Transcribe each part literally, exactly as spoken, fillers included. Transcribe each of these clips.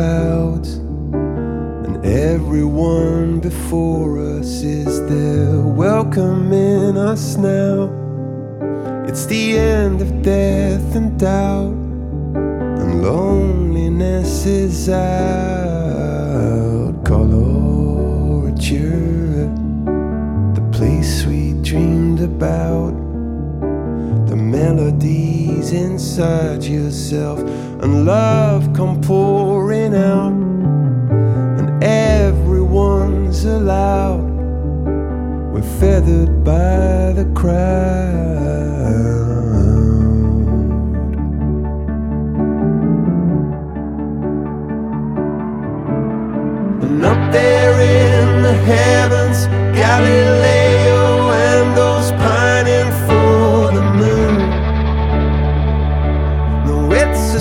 clouds, and everyone before us is there welcoming us now. It's the end of death and doubt, and loneliness is out. Colorature, the place we dreamed about, the melodies inside yourself, and love come pouring out, and everyone's allowed. We're feathered by the crowd. And up there in the heavens, Galileo and those pining for the moon. No, it's a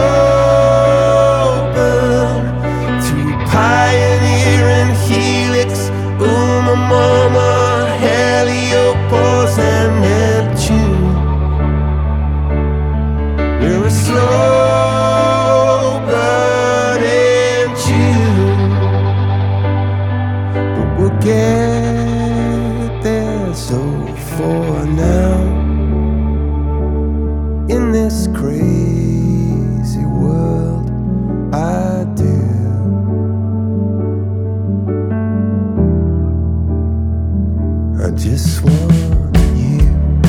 slow burn to Pioneer and Helix, Uma, Mama, Heliopause and Neptune. We're a slow burn in June, but we'll get there. So for now, in this crazy world, I do. I just want you.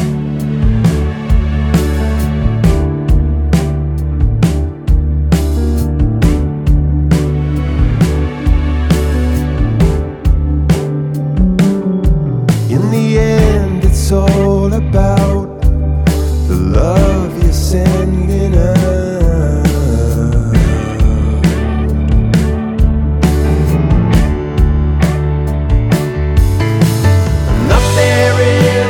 In the end, it's all about the love you're sending out. And up there in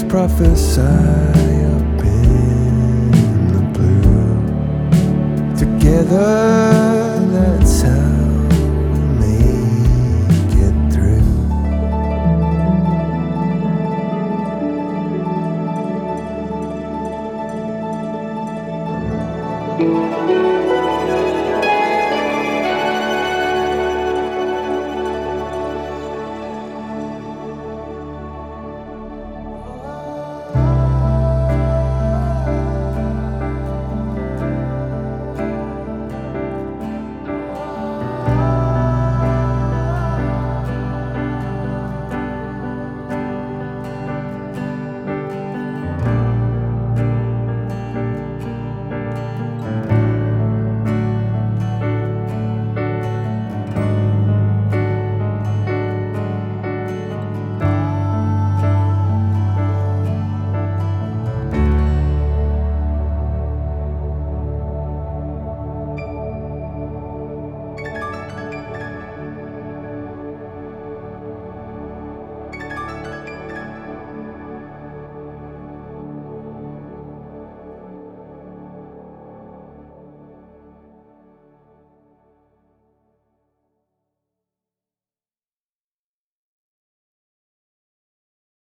prophesy up in the blue. Together, that's how